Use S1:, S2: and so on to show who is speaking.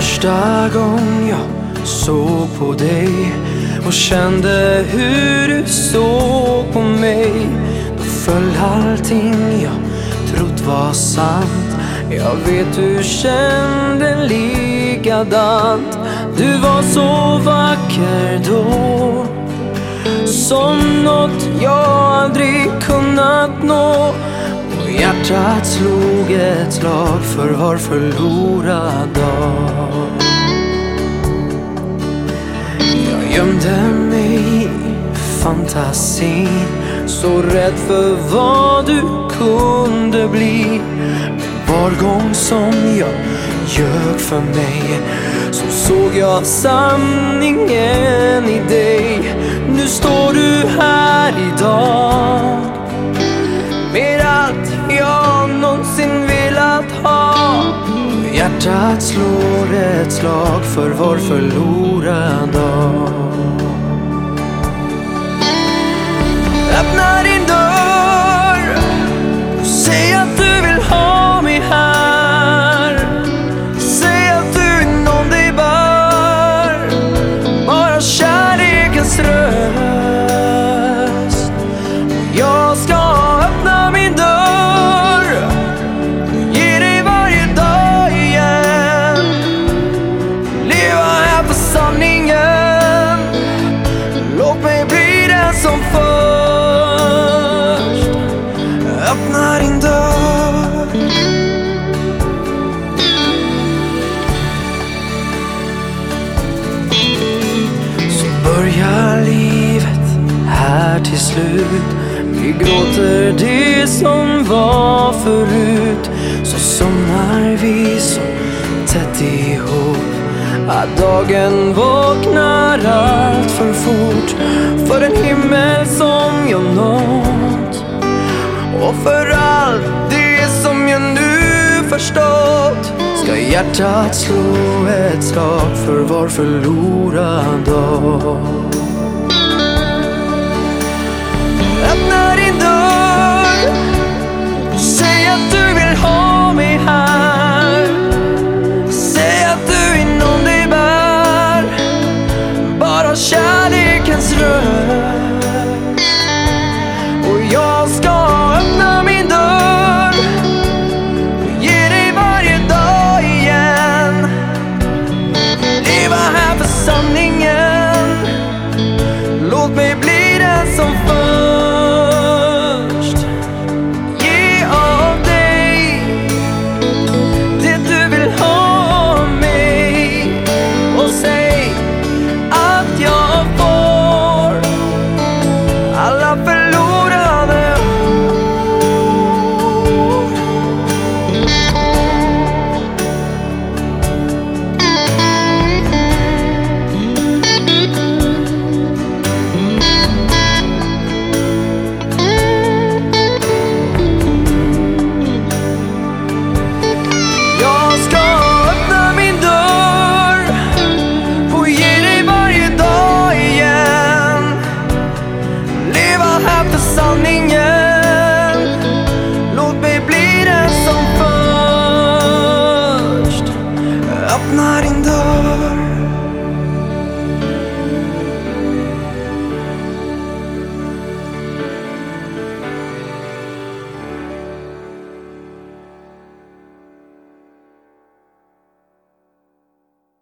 S1: Första gång jag såg på dig och kände hur du såg på mig, då föll allting jag trott var sant. Jag vet du kände likadant. Du var så vacker då, som något jag aldrig kunnat nå. Och hjärtat slog ett slag för var förlorad dag. Jag gömde mig i fantasin, så rädd för vad du kunde bli. Men var gång som jag ljög för mig, så såg jag sanningen i dig. Nu står du här idag med allt jag någonsin velat ha. Hjärtat slår ett slag för var förlorad dag. Öppna din dörr och säg att du vill ha mig här. Säg att du är någon dig bör, bara kärlekens röst. Och jag ska öppna min dörr och ge dig varje dag igen. Leva här för sanningen, låt mig bli den som först öppnar din dörr. Så börjar livet här till slut. Vi gråter det som var förut. Så somnar vi så tätt ihop att dagen vaknar allt för fort. För en himmel som jag nått, och för allt det som jag nu förstått, ska hjärtat slå ett slag för var förlorad dag. Öppna din dörr och säg att du vill ha mig här. Säg att du är någon dig bär, bara kärlekens röst. Och jag ska öppna min dörr och ge dig varje dag igen. Leva här för sanningen, låt mig bli den som först. Ge av dig det du vill ha av mig, och säg att jag får alla förlorade år. Jag ska öppna min dörr och ge dig varje dag igen. Leva här för sanningen,